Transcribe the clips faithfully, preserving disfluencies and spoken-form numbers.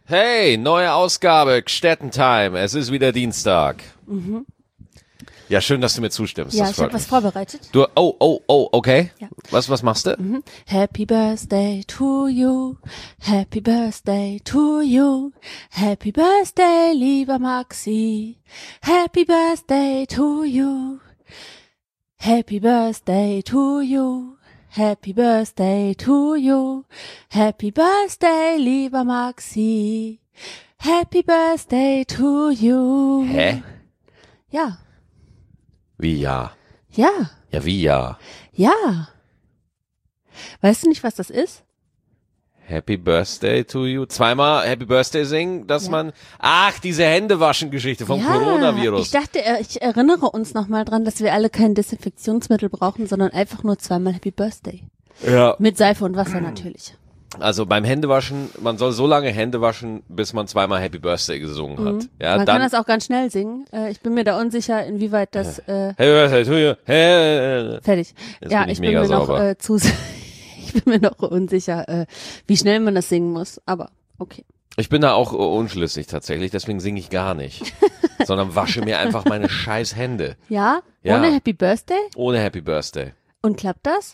Hey, neue Ausgabe, Gstettentime. Es ist wieder Dienstag. Mhm. Ja, schön, dass du mir zustimmst. Ja, das ich habe was vorbereitet. Du, oh, oh, oh, okay. Ja. Was, was machst du? Mhm. Happy Birthday to you. Happy Birthday to you. Happy Birthday, lieber Maxi. Happy Birthday to you. Happy Birthday to you. Happy Birthday to you. Happy Birthday, lieber Maxi. Happy Birthday to you. Hä? Ja. Wie ja? Ja. Ja, wie ja? Ja. Weißt du nicht, was das ist? Happy Birthday to you. Zweimal Happy Birthday singen, dass Ja. man, ach, diese Händewaschen-Geschichte vom Ja, Coronavirus. ich dachte, äh, ich erinnere uns nochmal dran, dass wir alle kein Desinfektionsmittel brauchen, sondern einfach nur zweimal Happy Birthday. Ja. Mit Seife und Wasser natürlich. Also beim Händewaschen, man soll so lange Hände waschen, bis man zweimal Happy Birthday gesungen hat. Ja, Man dann, kann das auch ganz schnell singen. Äh, ich bin mir da unsicher, inwieweit das äh, Happy Birthday to you. Hey. fertig. Jetzt ja, bin ich ich bin mega mir noch sauber. äh, zu ich bin mir noch unsicher, äh, wie schnell man das singen muss, aber okay. Ich bin da auch unschlüssig tatsächlich, deswegen singe ich gar nicht. Sondern wasche mir einfach meine scheiß Hände. Ja? Ja. Ohne Happy Birthday? Ohne Happy Birthday. Und klappt das?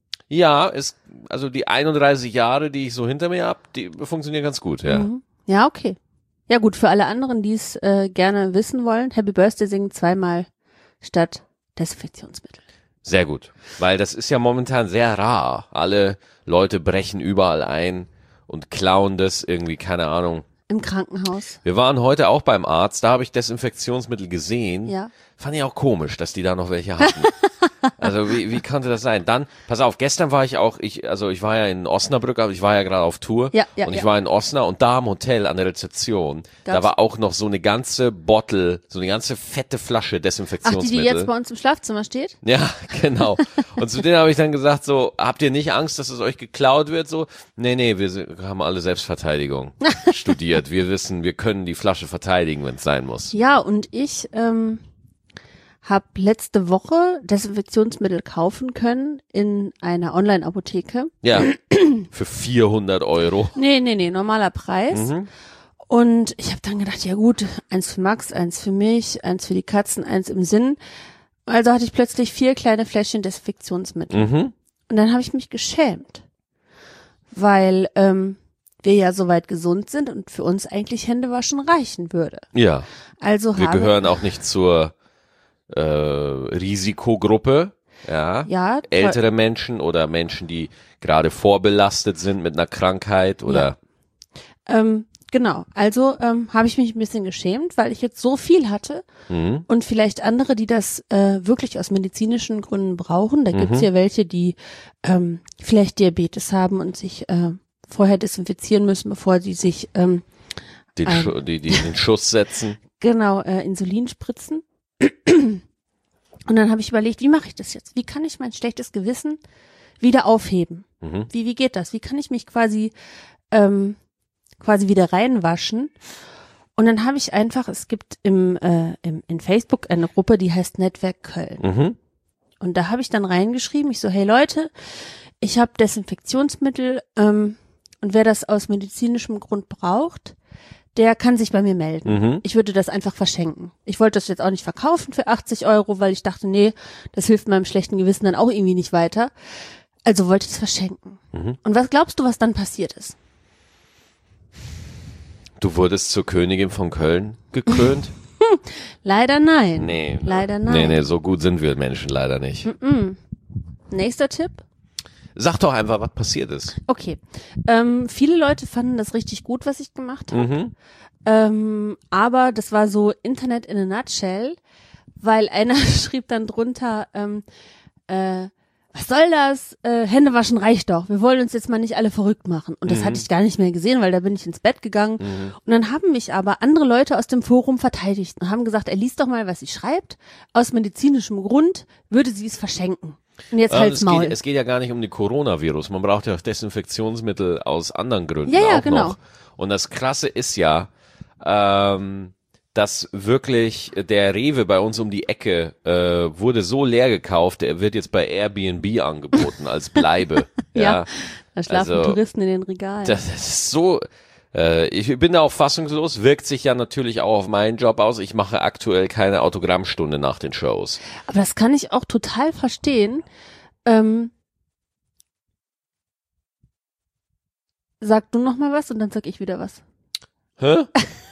Ja, ist, also die einunddreißig Jahre, die ich so hinter mir hab, die funktionieren ganz gut, ja. Mhm. Ja, okay. Ja gut, für alle anderen, die es äh, gerne wissen wollen, Happy Birthday singen zweimal statt Desinfektionsmittel. Sehr gut. Weil das ist ja momentan sehr rar. Alle Leute brechen überall ein und klauen das irgendwie, keine Ahnung. Im Krankenhaus. Wir waren heute auch beim Arzt, da habe ich Desinfektionsmittel gesehen. Ja. Fand ich auch komisch, dass die da noch welche hatten. Also wie, wie konnte das sein? Dann, pass auf, gestern war ich auch, ich, also ich war ja in Osnabrück, aber ich war ja gerade auf Tour. Ja, ja, und ich ja. war in Osnabrück und da am Hotel an der Rezeption, da Gab's- war auch noch so eine ganze Bottle, so eine ganze fette Flasche Ach, die, Desinfektionsmittel. die jetzt bei uns im Schlafzimmer steht? Ja, genau. Und zu denen habe ich dann gesagt, so, habt ihr nicht Angst, dass es euch geklaut wird? So, nee, nee, wir sind, haben alle Selbstverteidigung studiert. Wir wissen, wir können die Flasche verteidigen, wenn es sein muss. Ja, und ich ähm, habe letzte Woche Desinfektionsmittel kaufen können in einer Online-Apotheke. Ja, für vierhundert Euro. Nee, nee, nee, normaler Preis. Mhm. Und ich habe dann gedacht, ja gut, eins für Max, eins für mich, eins für die Katzen, eins im Sinn. Also hatte ich plötzlich vier kleine Fläschchen Desinfektionsmittel. Mhm. Und dann habe ich mich geschämt, weil ähm, wir ja soweit gesund sind und für uns eigentlich Händewaschen reichen würde. Ja, Also wir habe gehören auch nicht zur äh, Risikogruppe. Ja, ja, toll. ältere Menschen oder Menschen, die gerade vorbelastet sind mit einer Krankheit oder Ähm, genau, also ähm, habe ich mich ein bisschen geschämt, weil ich jetzt so viel hatte mhm. und vielleicht andere, die das äh, wirklich aus medizinischen Gründen brauchen. Da gibt's ja welche, die ähm, vielleicht Diabetes haben und sich äh, vorher desinfizieren müssen, bevor sie sich ähm, den, ein- Schu die, die den Schuss setzen. genau äh, Insulin spritzen. Und dann habe ich überlegt, wie mache ich das jetzt? Wie kann ich mein schlechtes Gewissen wieder aufheben? Mhm. Wie wie geht das? Wie kann ich mich quasi ähm, quasi wieder reinwaschen? Und dann habe ich einfach, es gibt im, äh, im in Facebook eine Gruppe, die heißt Netzwerk Köln. Mhm. Und da habe ich dann reingeschrieben, ich so, hey Leute, ich habe Desinfektionsmittel ähm, und wer das aus medizinischem Grund braucht, der kann sich bei mir melden. Mhm. Ich würde das einfach verschenken. Ich wollte das jetzt auch nicht verkaufen für achtzig Euro, weil ich dachte, nee, das hilft meinem schlechten Gewissen dann auch irgendwie nicht weiter. Also wollte ich es verschenken. Mhm. Und was glaubst du, was dann passiert ist? Du wurdest zur Königin von Köln gekrönt? Leider nein. Nee. Leider nein. Nee, nee, so gut sind wir Menschen leider nicht. Mm. Nächster Tipp. Sag doch einfach, was passiert ist. Okay. Ähm, viele Leute fanden das richtig gut, was ich gemacht habe. Mhm. Ähm, aber das war so Internet in a nutshell, weil einer schrieb dann drunter, ähm, äh, was soll das? Äh, Hände waschen reicht doch. Wir wollen uns jetzt mal nicht alle verrückt machen. Und das Mhm. hatte ich gar nicht mehr gesehen, weil da bin ich ins Bett gegangen. Mhm. Und dann haben mich aber andere Leute aus dem Forum verteidigt und haben gesagt, er liest doch mal, was sie schreibt. Aus medizinischem Grund würde sie es verschenken. Und jetzt Ähm, halt's es, Maul. geht, es geht ja gar nicht um den Coronavirus. Man braucht ja auch Desinfektionsmittel aus anderen Gründen Ja, ja, auch genau. noch. Und das Krasse ist ja, ähm, dass wirklich der Rewe bei uns um die Ecke äh, wurde so leer gekauft, der wird jetzt bei Airbnb angeboten als Bleibe. Ja, ja, da schlafen also, Touristen in den Regalen. das ist so, Äh, ich bin da auch fassungslos, wirkt sich ja natürlich auch auf meinen Job aus. Ich mache aktuell keine Autogrammstunde nach den Shows. Aber das kann ich auch total verstehen. Ähm, sag du noch mal was und dann sag ich wieder was. Hä?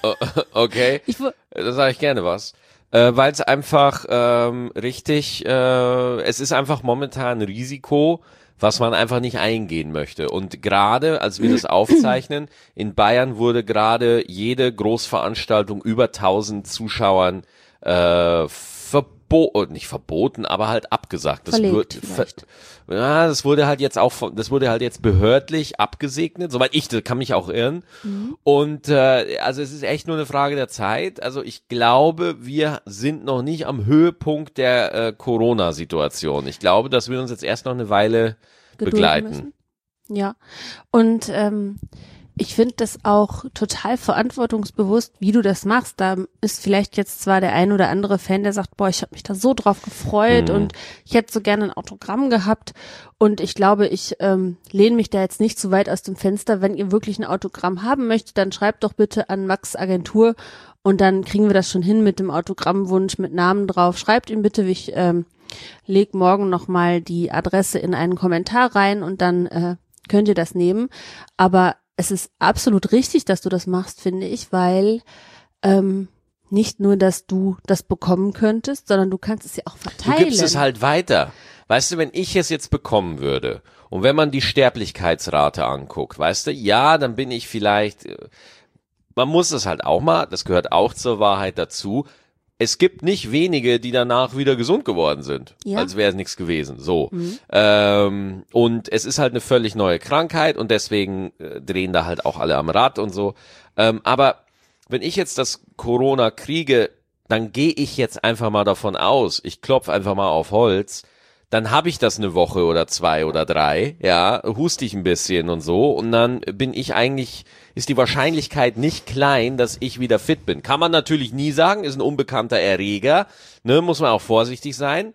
Okay, Ich, da sage ich gerne was. Äh, weil es einfach ähm, richtig, äh, es ist einfach momentan ein Risiko, was man einfach nicht eingehen möchte. Und gerade, als wir das aufzeichnen, in Bayern wurde gerade jede Großveranstaltung über tausend Zuschauern äh, verboten, nicht verboten, aber halt abgesagt. Das Verlegt wird, vielleicht. ja, das wurde halt jetzt auch, von- das wurde halt jetzt behördlich abgesegnet, soweit ich, das kann mich auch irren. Mhm. Und äh, also es ist echt nur eine Frage der Zeit. Also ich glaube, wir sind noch nicht am Höhepunkt der äh, Corona-Situation. Ich glaube, das wird uns jetzt erst noch eine Weile gedulden begleiten. müssen. Ja, und ähm, ich finde das auch total verantwortungsbewusst, wie du das machst. Da ist vielleicht jetzt zwar der ein oder andere Fan, der sagt, boah, ich habe mich da so drauf gefreut Mhm. und ich hätte so gerne ein Autogramm gehabt. Und ich glaube, ich ähm, lehne mich da jetzt nicht zu weit aus dem Fenster. Wenn ihr wirklich ein Autogramm haben möchtet, dann schreibt doch bitte an Max Agentur und dann kriegen wir das schon hin mit dem Autogrammwunsch, mit Namen drauf. Schreibt ihm bitte, ich ähm, leg morgen nochmal die Adresse in einen Kommentar rein und dann äh, könnt ihr das nehmen. Aber es ist absolut richtig, dass du das machst, finde ich, weil ähm, nicht nur, dass du das bekommen könntest, sondern du kannst es ja auch Du verteilen. gibst es halt weiter. Weißt du, wenn ich es jetzt bekommen würde und wenn man die Sterblichkeitsrate anguckt, weißt du, ja, dann bin ich vielleicht, äh, man muss es halt auch mal, das gehört auch zur Wahrheit dazu, es gibt nicht wenige, die danach wieder gesund geworden sind, Ja. als wäre es nichts gewesen. So. Mhm. Ähm, und es ist halt eine völlig neue Krankheit und deswegen äh, drehen da halt auch alle am Rad und so. Ähm, aber wenn ich jetzt das Corona kriege, dann gehe ich jetzt einfach mal davon aus, ich klopfe einfach mal auf Holz, dann habe ich das eine Woche oder zwei oder drei, ja, huste ich ein bisschen und so und dann bin ich eigentlich, ist die Wahrscheinlichkeit nicht klein, dass ich wieder fit bin. Kann man natürlich nie sagen, ist ein unbekannter Erreger, ne, muss man auch vorsichtig sein.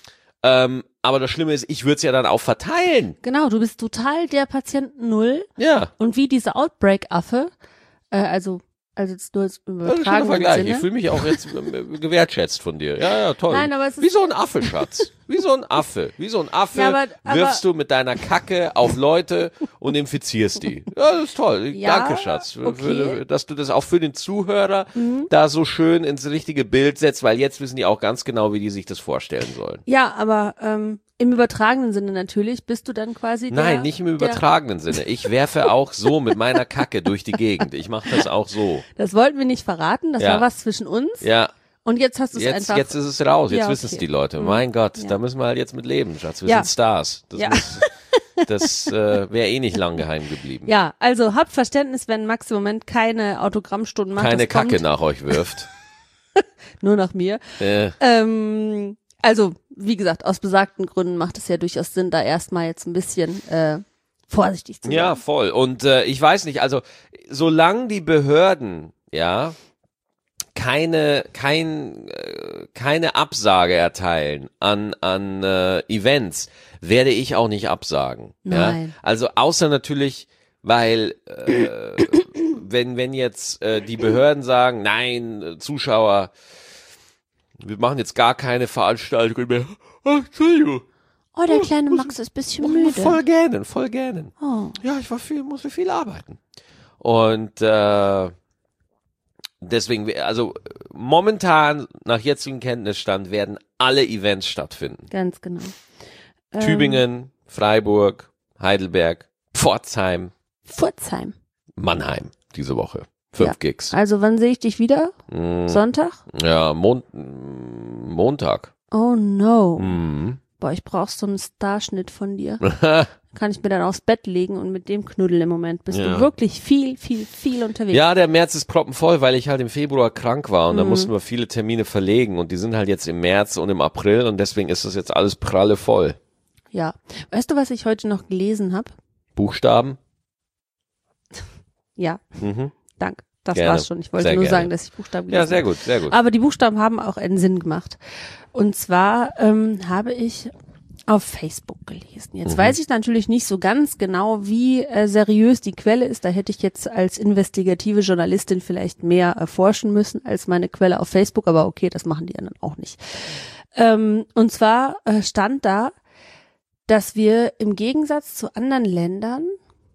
Ähm, aber das Schlimme ist, ich würde es ja dann auch verteilen. Genau, du bist total der Patient Null Ja. und wie diese Outbreak-Affe, äh, also also jetzt nur im Das ist ein schöner übertragenen Vergleich. Ich Sinne. fühle mich auch jetzt äh, gewertschätzt von dir. Ja, ja, toll. Nein, aber es ist- wie so ein Affe, Schatz. Wie so ein Affe. Wie so ein Affe Ja, aber- aber- wirfst du mit deiner Kacke auf Leute und infizierst die. Ja, das ist toll. Ja, Danke, Schatz, für, okay. für, dass du das auch für den Zuhörer Mhm. da so schön ins richtige Bild setzt, weil jetzt wissen die auch ganz genau, wie die sich das vorstellen sollen. Ja, aber ähm, im übertragenen Sinne natürlich bist du dann quasi der, Nein, nicht im der, übertragenen Sinne. Ich werfe auch so mit meiner Kacke durch die Gegend. Ich mache das auch so. Das wollten wir nicht verraten, das Ja. war was zwischen uns Ja. und jetzt hast du es Jetzt, einfach. jetzt ist es raus, jetzt Ja, wissen es okay. die Leute. Mhm. Mein Gott, Ja. da müssen wir halt jetzt mit leben, Schatz. Wir Ja. sind Stars. Das, Ja. muss- das äh, wäre eh nicht lang geheim geblieben. Ja, also habt Verständnis, wenn Max im Moment keine Autogrammstunden macht. Keine das kommt Kacke nach euch wirft. nur nach mir. äh, Ähm, also, wie gesagt, aus besagten Gründen macht es ja durchaus Sinn, da erstmal jetzt ein bisschen äh, vorsichtig zu sein. ja, voll. Und äh, ich weiß nicht, also solange die Behörden, ja, keine kein äh, keine Absage erteilen an an äh, Events, werde ich auch nicht absagen. Nein. Ja? Also außer natürlich, weil äh, wenn wenn jetzt äh, die Behörden sagen, nein, äh, Zuschauer, wir machen jetzt gar keine Veranstaltung mehr. Ach, Entschuldigung. Oh, der kleine Max ist ein bisschen müde. Voll gerne, voll gerne. Oh. Ja, ich war viel, musste viel arbeiten. Und äh, deswegen, also momentan nach jetzigem Kenntnisstand werden alle Events stattfinden. Ganz genau. Ähm, Tübingen, Freiburg, Heidelberg, Pforzheim, Pforzheim. Mannheim diese Woche. Fünf Ja. Gigs. Also wann sehe ich dich wieder? Mm, Sonntag? ja, Mon Montag. Oh no. Mm. Boah, ich brauch so einen Starschnitt von dir. Kann ich mir dann aufs Bett legen und mit dem knuddeln im Moment. Bist Ja. du wirklich viel, viel, viel unterwegs. Ja, der März ist proppenvoll, weil ich halt im Februar krank war und da Mhm. mussten wir viele Termine verlegen und die sind halt jetzt im März und im April und deswegen ist das jetzt alles pralle voll. Ja. Weißt du, was ich heute noch gelesen habe? Buchstaben? Ja, Mhm. danke. Das Gerne. war's schon. Ich wollte Sehr nur gerne. sagen, dass ich Buchstaben gelesen Ja, sehr habe. gut, sehr gut. Aber die Buchstaben haben auch einen Sinn gemacht. Und zwar ähm, habe ich Auf Facebook gelesen. Jetzt Mhm. weiß ich natürlich nicht so ganz genau, wie äh, seriös die Quelle ist. Da hätte ich jetzt als investigative Journalistin vielleicht mehr erforschen müssen als meine Quelle auf Facebook. Aber okay, das machen die anderen auch nicht. Ähm, und zwar äh, stand da, dass wir im Gegensatz zu anderen Ländern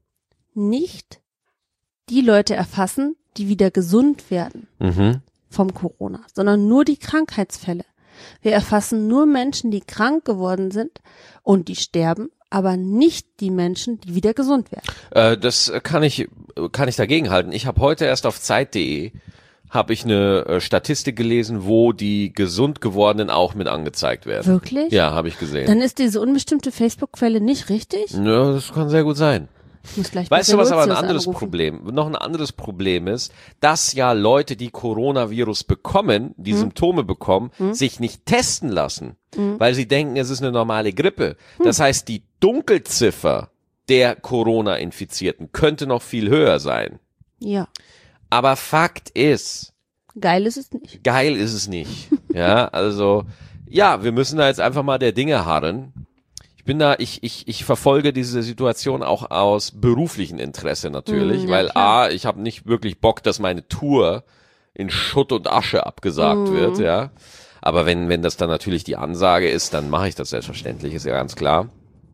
nicht die Leute erfassen, die wieder gesund werden Mhm. vom Corona, sondern nur die Krankheitsfälle. Wir erfassen nur Menschen, die krank geworden sind und die sterben, aber nicht die Menschen, die wieder gesund werden. Äh, das kann ich, kann ich dagegen halten. Ich habe heute erst auf Zeit punkt de habe ich eine äh, Statistik gelesen, wo die gesund gewordenen auch mit angezeigt werden. Wirklich? Ja, habe ich gesehen. Dann ist diese unbestimmte Facebook-Quelle nicht richtig? Ja, das kann sehr gut sein. Ich muss gleich Weißt bei du, was aber ein Relotius anderes anrufen. Problem, noch ein anderes Problem ist, dass ja Leute, die Coronavirus bekommen, die Hm. Symptome bekommen, sich nicht testen lassen, weil sie denken, es ist eine normale Grippe. Das heißt, die Dunkelziffer der Corona-Infizierten könnte noch viel höher sein. Ja, Aber Fakt ist, geil ist es nicht. geil ist es nicht. Ja, also, ja, wir müssen da jetzt einfach mal der Dinge harren. Ich bin da, ich, ich, ich verfolge diese Situation auch aus beruflichem Interesse natürlich, Mm, ja, weil klar. A, ich habe nicht wirklich Bock, dass meine Tour in Schutt und Asche abgesagt Mm. wird, ja. Aber wenn, wenn das dann natürlich die Ansage ist, dann mache ich das selbstverständlich, ist ja ganz klar.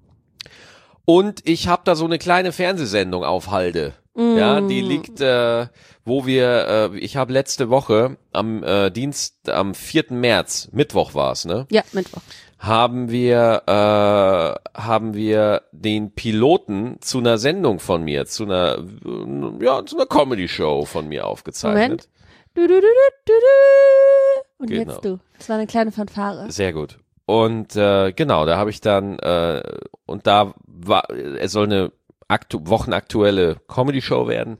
Und ich habe da so eine kleine Fernsehsendung auf Halde. Ja, die liegt, äh, wo wir, äh, ich habe letzte Woche am äh, Dienst, am vierten März, Mittwoch war's, ne? Ja, Mittwoch. haben wir äh, haben wir den Piloten zu einer Sendung von mir, zu einer äh, ja zu einer Comedy Show von mir aufgezeichnet. Moment. Du, du, du, du, du, du. Und Genau. jetzt du. Das war eine kleine Fanfare. Sehr gut. Und äh, genau, da habe ich dann äh, und da war es soll eine aktu wochenaktuelle Comedy Show werden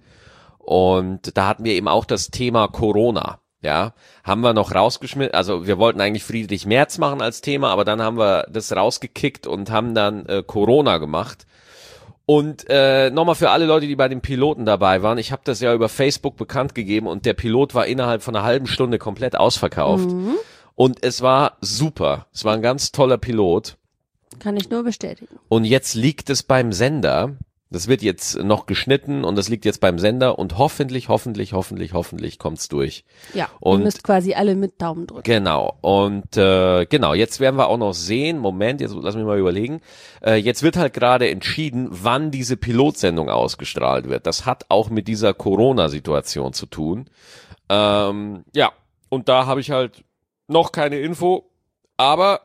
und da hatten wir eben auch das Thema Corona. Ja, haben wir noch rausgeschmissen, also wir wollten eigentlich Friedrich Merz machen als Thema, aber dann haben wir das rausgekickt und haben dann äh, Corona gemacht. Und äh, nochmal für alle Leute, die bei den Piloten dabei waren, ich habe das ja über Facebook bekannt gegeben und der Pilot war innerhalb von einer halben Stunde komplett ausverkauft. Mhm. Und es war super, es war ein ganz toller Pilot. Kann ich nur bestätigen. Und jetzt liegt es beim Sender. Das wird jetzt noch geschnitten und das liegt jetzt beim Sender und hoffentlich, hoffentlich, hoffentlich, hoffentlich kommt's durch. Ja, Und- ihr müsst quasi alle mit Daumen drücken. Genau. Und äh, genau, jetzt werden wir auch noch sehen, Moment, jetzt lass mich mal überlegen. Äh, jetzt wird halt gerade entschieden, wann diese Pilotsendung ausgestrahlt wird. Das hat auch mit dieser Corona-Situation zu tun. Ähm, ja, und da habe ich halt noch keine Info, aber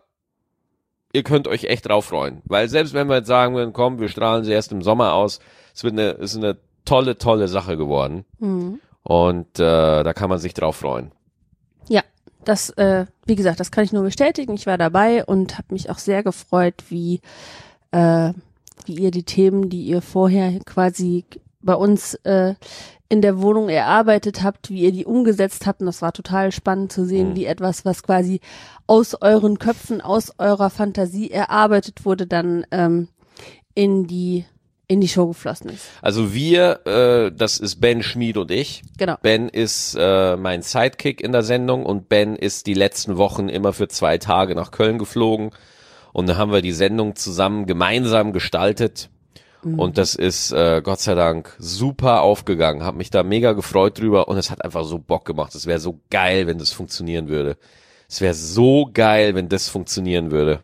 ihr könnt euch echt drauf freuen. Weil selbst wenn wir jetzt sagen würden, komm, wir strahlen sie erst im Sommer aus, es wird eine, es ist eine tolle, tolle Sache geworden. Mhm. Und äh, da kann man sich drauf freuen. Ja, das, äh, wie gesagt, das kann ich nur bestätigen. Ich war dabei und habe mich auch sehr gefreut, wie, äh, wie ihr die Themen, die ihr vorher quasi bei uns äh, in der Wohnung erarbeitet habt, wie ihr die umgesetzt habt. Und das war total spannend zu sehen, Mhm. wie etwas, was quasi aus euren Köpfen, aus eurer Fantasie erarbeitet wurde, dann ähm, in die in die Show geflossen ist. Also wir, äh, das ist Ben Schmid und ich. Genau. Ben ist äh, mein Sidekick in der Sendung und Ben ist die letzten Wochen immer für zwei Tage nach Köln geflogen und dann haben wir die Sendung zusammen gemeinsam gestaltet Mhm. und das ist äh, Gott sei Dank super aufgegangen. Hab mich da mega gefreut drüber und es hat einfach so Bock gemacht. Es wäre so geil, wenn das funktionieren würde. Es wäre so geil, wenn das funktionieren würde.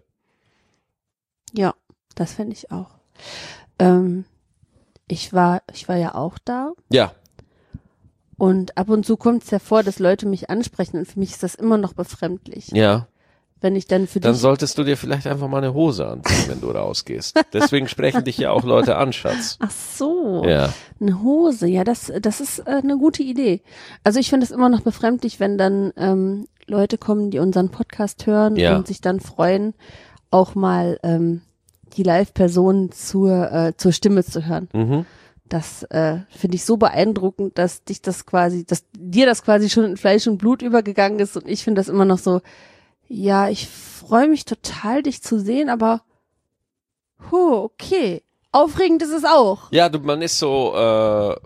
Ja, das fände ich auch. Ähm, ich war, ich war ja auch da Ja, und ab und zu kommt es ja vor, dass Leute mich ansprechen und für mich ist das immer noch befremdlich, ja. wenn ich dann für Dann dich. solltest du dir vielleicht einfach mal eine Hose anziehen, wenn du rausgehst. Deswegen sprechen dich ja auch Leute an, Schatz. Ach so, Ja. eine Hose, ja, das, das ist äh, eine gute Idee. Also ich finde es immer noch befremdlich, wenn dann ähm, Leute kommen, die unseren Podcast hören Ja. und sich dann freuen, auch mal ähm, die Live-Person zur äh, zur Stimme zu hören. Mhm. Das äh, finde ich so beeindruckend, dass dich das quasi, dass dir das quasi schon in Fleisch und Blut übergegangen ist und ich finde das immer noch so, ja, ich freue mich total, dich zu sehen, aber huh, okay. Aufregend ist es auch. Ja, du, man ist so, äh,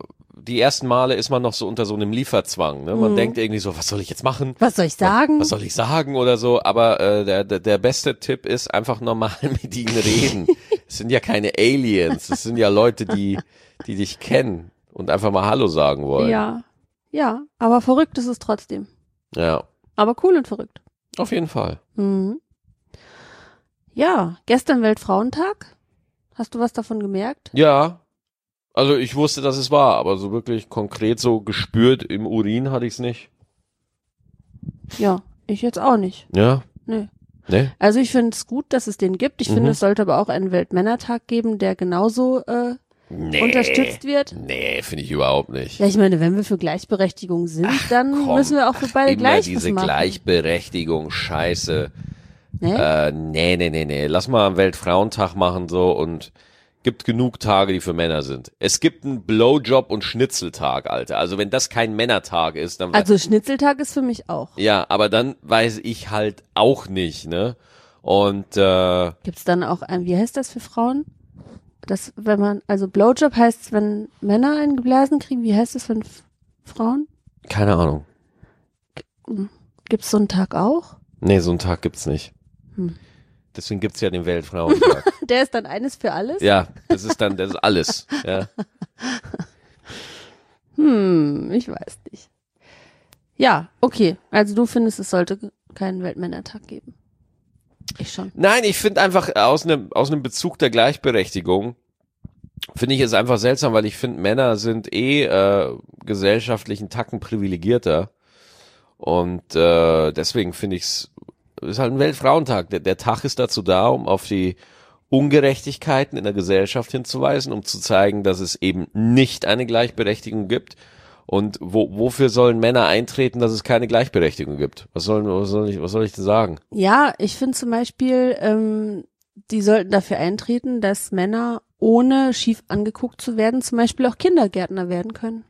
die ersten Male ist man noch so unter so einem Lieferzwang. Ne? Man mhm. denkt irgendwie so, was soll ich jetzt machen? Was soll ich sagen? Was, was soll ich sagen oder so? Aber äh, der, der, der beste Tipp ist einfach normal mit ihnen reden. Es sind ja keine Aliens, es sind ja Leute, die, die dich kennen und einfach mal Hallo sagen wollen. Ja, ja, aber verrückt ist es trotzdem. Ja. Aber cool und verrückt. Auf jeden Fall. Mhm. Ja, gestern Weltfrauentag. Hast du was davon gemerkt? Ja. Also ich wusste, dass es war, aber so wirklich konkret so gespürt im Urin hatte ich es nicht. Ja, ich jetzt auch nicht. Ja? Nee. Nee? Also ich finde es gut, dass es den gibt. Ich Mhm. finde, es sollte aber auch einen Weltmännertag geben, der genauso äh, Nee. unterstützt wird. Nee, finde ich überhaupt nicht. Ja, ich meine, wenn wir für Gleichberechtigung sind, Ach, dann komm. müssen wir auch für beide Immer gleich diese was machen. Gleichberechtigung, Scheiße. Nee? Äh, nee, nee, nee, nee. Lass mal einen Weltfrauentag machen so und gibt genug Tage, die für Männer sind. Es gibt einen Blowjob- und Schnitzeltag, Alter. Also wenn das kein Männertag ist, dann... Also Schnitzeltag ist für mich auch. Ja, aber dann weiß ich halt auch nicht, ne? Und äh, Gibt's dann auch ein, wie heißt das für Frauen? Das, wenn man, also Blowjob heißt, wenn Männer einen geblasen kriegen, wie heißt das für F- Frauen? keine Ahnung. Gibt's so einen Tag auch? Nee, so einen Tag gibt's nicht. Hm. Deswegen gibt's ja den Weltfrauentag. Der ist dann eines für alles? Ja, das ist dann, das ist alles. Ja. Hm, ich weiß nicht. Ja, okay. Also du findest, es sollte keinen Weltmännertag geben. Ich schon. Nein, ich finde einfach aus einem aus einem Bezug der Gleichberechtigung finde ich es einfach seltsam, weil ich finde, Männer sind eh äh, gesellschaftlich einen Tacken privilegierter und äh, deswegen finde ich es ist halt ein Weltfrauentag. Der, der Tag ist dazu da, um auf die Ungerechtigkeiten in der Gesellschaft hinzuweisen, um zu zeigen, dass es eben nicht eine Gleichberechtigung gibt. Und wo, wofür sollen Männer eintreten, dass es keine Gleichberechtigung gibt? Was soll, was soll ich, was soll ich denn sagen? Ja, ich finde zum Beispiel, ähm, die sollten dafür eintreten, dass Männer ohne schief angeguckt zu werden, zum Beispiel auch Kindergärtner werden können.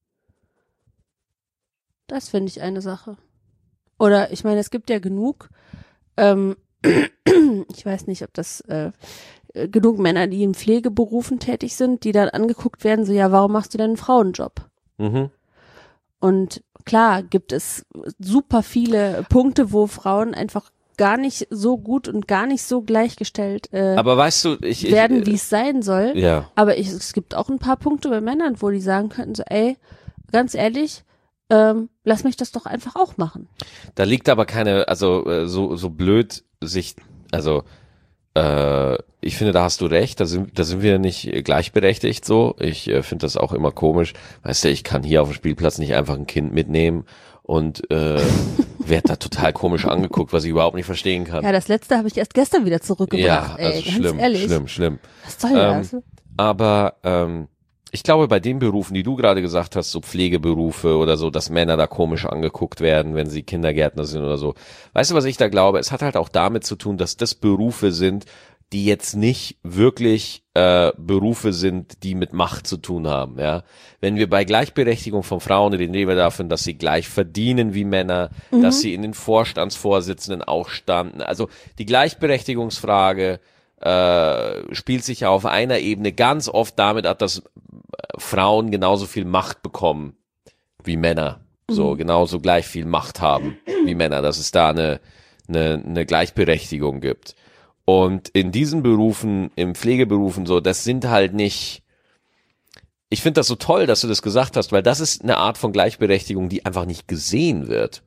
Das finde ich eine Sache. Oder ich meine, es gibt ja genug, ähm, ich weiß nicht, ob das äh, genug Männer, die in Pflegeberufen tätig sind, die dann angeguckt werden, so ja, warum machst du denn einen Frauenjob? Mhm. Und klar gibt es super viele Punkte, wo Frauen einfach gar nicht so gut und gar nicht so gleichgestellt äh, Aber weißt du, ich, ich werden, wie es sein soll. ja. Aber ich, es gibt auch ein paar Punkte bei Männern, wo die sagen könnten, so ey, ganz ehrlich, ähm, lass mich das doch einfach auch machen. Da liegt aber keine, also äh, so so blöd sich, also äh, ich finde, da hast du recht, da sind, da sind wir nicht gleichberechtigt so. Ich äh, finde das auch immer komisch. Weißt du, ich kann hier auf dem Spielplatz nicht einfach ein Kind mitnehmen und äh, werde da total komisch angeguckt, was ich überhaupt nicht verstehen kann. Ja, das letzte habe ich erst gestern wieder Ja, zurückgebracht. also ey, ganz schlimm, ehrlich. schlimm, schlimm. Was soll Ähm, das? Aber ähm, ich glaube, bei den Berufen, die du gerade gesagt hast, so Pflegeberufe oder so, dass Männer da komisch angeguckt werden, wenn sie Kindergärtner sind oder so. Weißt du, was ich da glaube? Es hat halt auch damit zu tun, dass das Berufe sind, die jetzt nicht wirklich äh, Berufe sind, die mit Macht zu tun haben. Ja, wenn wir bei Gleichberechtigung von Frauen reden, reden wir davon, dass sie gleich verdienen wie Männer, mhm. dass sie in den Vorstandsvorsitzenden auch standen. Also die Gleichberechtigungsfrage äh, spielt sich ja auf einer Ebene ganz oft damit ab, dass Frauen genauso viel Macht bekommen wie Männer. So, mhm. genauso gleich viel Macht haben wie Männer, dass es da eine, eine, eine Gleichberechtigung gibt. Und in diesen Berufen, im Pflegeberufen so, das sind halt nicht, ich finde das so toll, dass du das gesagt hast, weil das ist eine Art von Gleichberechtigung, die einfach nicht gesehen wird.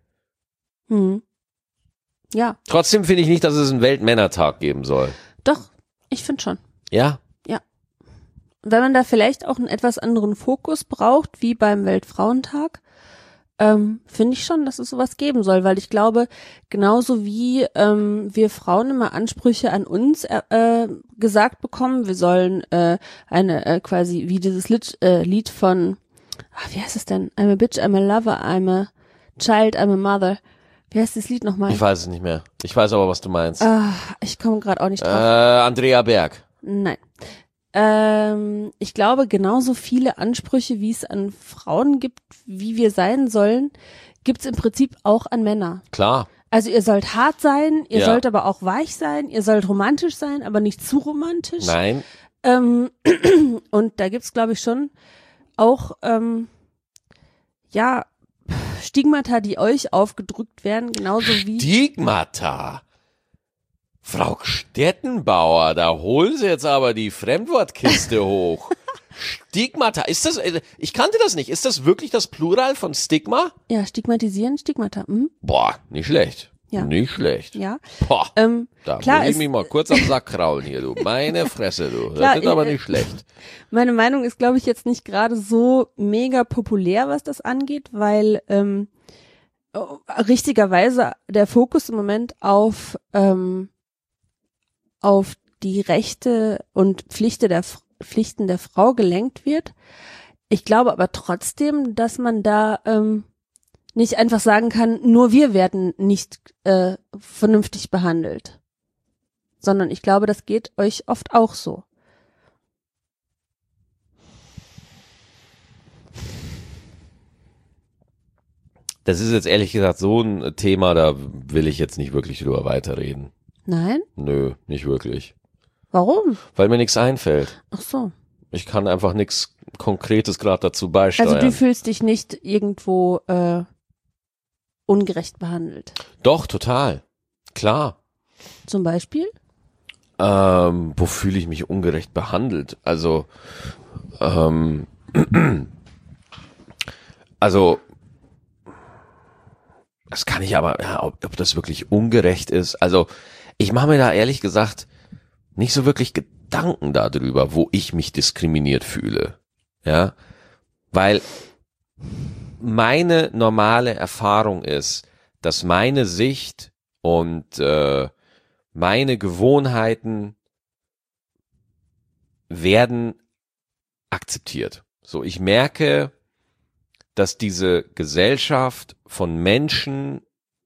Hm. Ja. Trotzdem finde ich nicht, dass es einen Weltmännertag geben soll. Doch, ich finde schon. Ja? Ja. Wenn man da vielleicht auch einen etwas anderen Fokus braucht, wie beim Weltfrauentag, ähm, finde ich schon, dass es sowas geben soll, weil ich glaube, genauso wie ähm, wir Frauen immer Ansprüche an uns äh, äh, gesagt bekommen, wir sollen äh, eine äh, quasi wie dieses Lied, äh, Lied von, ach, wie heißt es denn? I'm a bitch, I'm a lover, I'm a child, I'm a mother. Wie heißt das Lied nochmal? Ich weiß es nicht mehr. Ich weiß aber, was du meinst. Ah, ich komme gerade auch nicht Äh, drauf. Andrea Berg. Nein. Ähm, ich glaube, genauso viele Ansprüche, wie es an Frauen gibt, wie wir sein sollen, gibt es im Prinzip auch an Männer. Klar. Also ihr sollt hart sein, ihr Ja. sollt aber auch weich sein, ihr sollt romantisch sein, aber nicht zu romantisch. Nein. Ähm, und da gibt's, glaube ich, schon auch, ähm, ja, Stigmata, die euch aufgedrückt werden, genauso wie... Stigmata? Frau Stettenbauer, da holen Sie jetzt aber die Fremdwortkiste hoch. Stigmata, ist das, ich kannte das nicht, ist das wirklich das Plural von Stigma? Ja, stigmatisieren, Stigmata. Hm? Boah, nicht schlecht. Ja. Nicht schlecht. Ja. Boah, Ähm, da klar muss ich ist- mich mal kurz am Sack kraulen hier, du. Meine Fresse, du. Klar, Das ist aber äh, nicht schlecht. Meine Meinung ist, glaube ich, jetzt nicht gerade so mega populär, was das angeht, weil ähm, oh, richtigerweise der Fokus im Moment auf ähm, auf die Rechte und Pflichten der Pflichten der Frau gelenkt wird. Ich glaube aber trotzdem, dass man da ähm, nicht einfach sagen kann, nur wir werden nicht äh, vernünftig behandelt, sondern ich glaube, das geht euch oft auch so. Das ist jetzt ehrlich gesagt so ein Thema, da will ich jetzt nicht wirklich drüber weiterreden. Nein? Nö, nicht wirklich. Warum? Weil mir nichts einfällt. Ach so. Ich kann einfach nichts Konkretes gerade dazu beisteuern. Also du fühlst dich nicht irgendwo äh, ungerecht behandelt. Doch, total. Klar. Zum Beispiel? Ähm, wo fühle ich mich ungerecht behandelt? Also, ähm, also, das kann ich aber, ja, ob, ob das wirklich ungerecht ist. Also, ich mache mir da ehrlich gesagt nicht so wirklich Gedanken darüber, wo ich mich diskriminiert fühle. Ja, weil meine normale Erfahrung ist, dass meine Sicht und äh, meine Gewohnheiten werden akzeptiert. So, ich merke, dass diese Gesellschaft von Menschen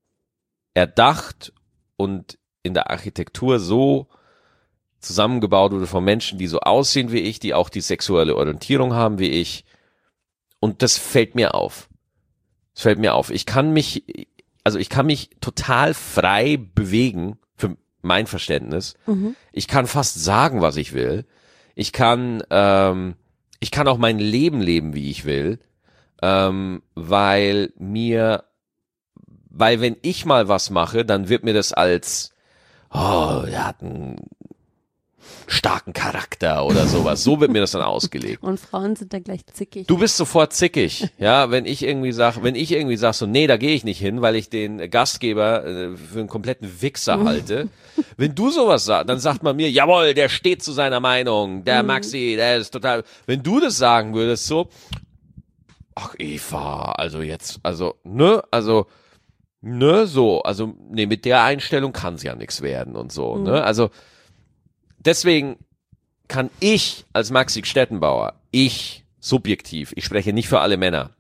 erdacht und in der Architektur so zusammengebaut wurde von Menschen, die so aussehen wie ich, die auch die sexuelle Orientierung haben wie ich. Und das fällt mir auf. Das fällt mir auf. Ich kann mich, also ich kann mich total frei bewegen, für mein Verständnis. Mhm. Ich kann fast sagen, was ich will. Ich kann, ähm, ich kann auch mein Leben leben, wie ich will, ähm, weil mir, weil wenn ich mal was mache, dann wird mir das als, oh, er hat einen starken Charakter oder sowas. So wird mir das dann ausgelegt. Und Frauen sind dann gleich zickig. Du bist sofort zickig, ja, wenn ich irgendwie sag, wenn ich irgendwie sag so, nee, da gehe ich nicht hin, weil ich den Gastgeber äh, für einen kompletten Wichser halte. Wenn du sowas sagst, dann sagt man mir, jawohl, der steht zu seiner Meinung, der Maxi, der ist total, wenn du das sagen würdest, so, ach Eva, also jetzt, also, ne, also, ne, so, also, nee, mit der Einstellung kann es ja nichts werden und so, Mhm. ne, also, deswegen kann ich als Maxi Stettenbauer, ich subjektiv, ich spreche nicht für alle Männer,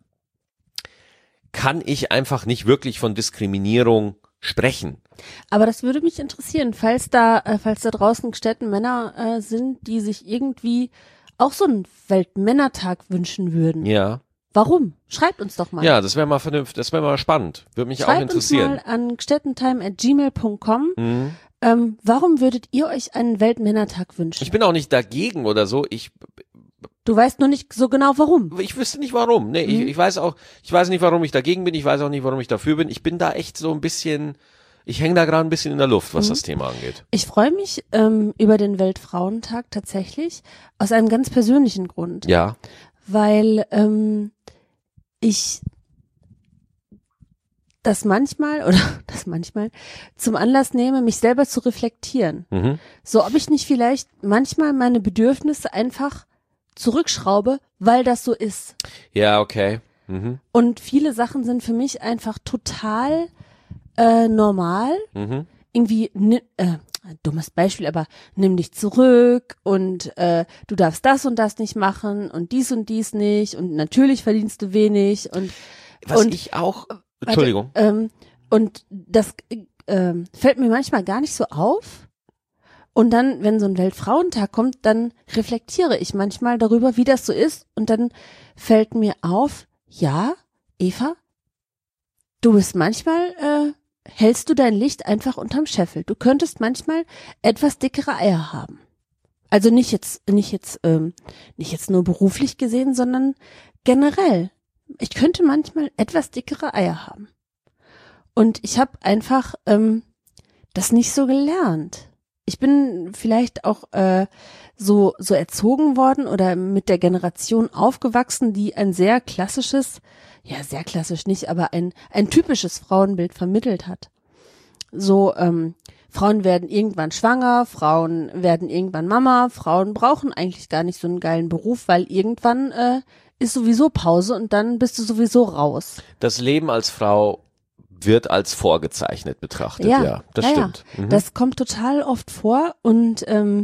kann ich einfach nicht wirklich von Diskriminierung sprechen. Aber das würde mich interessieren, falls da, äh, falls da draußen Städten Männer äh, sind, die sich irgendwie auch so einen Weltmännertag wünschen würden. Ja, Warum? Schreibt uns doch mal. ja, das wäre mal vernünftig, das wäre mal spannend, würde mich auch Schreibt uns interessieren. mal an gstettentime at gmail punkt com. Mhm. Ähm, warum würdet ihr euch einen Weltmännertag wünschen? Ich bin auch nicht dagegen oder so, ich Du weißt nur nicht so genau warum. Ich wüsste nicht warum. Nee, Mhm. ich, ich weiß auch, ich weiß nicht, warum ich dagegen bin, ich weiß auch nicht, warum ich dafür bin. Ich bin da echt so ein bisschen, ich hänge da gerade ein bisschen in der Luft, was Mhm. das Thema angeht. Ich freue mich ähm, über den Weltfrauentag tatsächlich aus einem ganz persönlichen Grund. Ja. Weil ähm, ich das manchmal oder das manchmal zum Anlass nehme, mich selber zu reflektieren. Mhm. So, ob ich nicht vielleicht manchmal meine Bedürfnisse einfach zurückschraube, weil das so ist. Ja, okay. Mhm. Und viele Sachen sind für mich einfach total äh, normal. Mhm. Irgendwie, ni- äh, dummes Beispiel, aber nimm dich zurück und äh, du darfst das und das nicht machen und dies und dies nicht und natürlich verdienst du wenig und Was und ich auch, Entschuldigung. Warte, ähm, und das äh, ähm, fällt mir manchmal gar nicht so auf. Und dann, wenn so ein Weltfrauentag kommt, dann reflektiere ich manchmal darüber, wie das so ist. Und dann fällt mir auf, ja, Eva, du bist manchmal, äh, hältst du dein Licht einfach unterm Scheffel. Du könntest manchmal etwas dickere Eier haben. Also nicht jetzt, nicht jetzt, ähm, nicht jetzt nur beruflich gesehen, sondern generell. Ich könnte manchmal etwas dickere Eier haben. Und ich habe einfach ähm, das nicht so gelernt. Ich bin vielleicht auch äh, so so erzogen worden oder mit der Generation aufgewachsen, die ein sehr klassisches, ja sehr klassisch nicht, aber ein ein typisches Frauenbild vermittelt hat. So ähm, Frauen werden irgendwann schwanger, Frauen werden irgendwann Mama, Frauen brauchen eigentlich gar nicht so einen geilen Beruf, weil irgendwann äh, ist sowieso Pause und dann bist du sowieso raus. Das Leben als Frau wird als vorgezeichnet betrachtet, ja, ja das ja, stimmt. Ja. Mhm. Das kommt total oft vor und ähm,